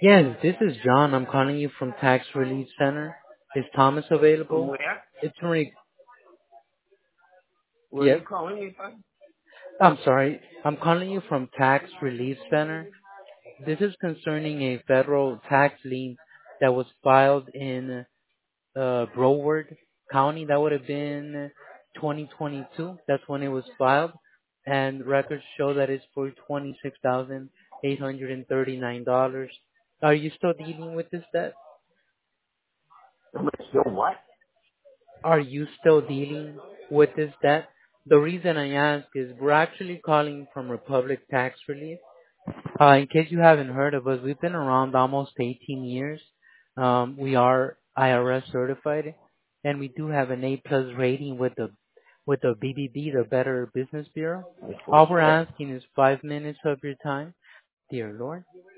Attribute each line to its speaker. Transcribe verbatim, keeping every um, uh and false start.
Speaker 1: Yes, this is John. I'm calling you from Tax Relief Center. Is Thomas
Speaker 2: From
Speaker 1: available?
Speaker 2: where?
Speaker 1: It's in re-
Speaker 2: Where are
Speaker 1: yes.
Speaker 2: you calling me from?
Speaker 1: I'm sorry. I'm calling you from Tax Relief Center. This is concerning a federal tax lien that was filed in uh, Broward County. That would have been twenty twenty-two. That's when it was filed, and records show that it's for twenty-six thousand eight hundred and thirty-nine dollars. Are you still dealing with this debt?
Speaker 2: Am I still what?
Speaker 1: Are you still dealing with this debt? The reason I ask is we're actually calling from Republic Tax Relief. Uh, in case you haven't heard of us, we've been around almost eighteen years. Um, we are I R S certified, and we do have an A plus rating with the with the B B B, the Better Business Bureau.
Speaker 2: Of course,
Speaker 1: All we're
Speaker 2: yeah.
Speaker 1: asking is five minutes of your time, dear Lord.